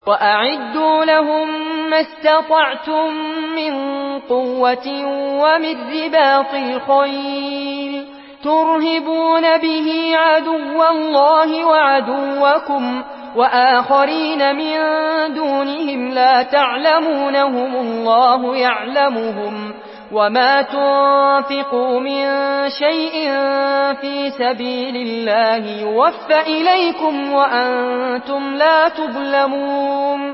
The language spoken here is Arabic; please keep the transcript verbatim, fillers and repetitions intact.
وأعدوا لهم ما استطعتم من قوة ومن رباط الخيل ترهبون به عدو الله وعدوكم وآخرين من دونهم لا تعلمونهم الله يعلمهم وما تنفقوا من شيء في سبيل الله يوفى إليكم وأنتم لا تظلمون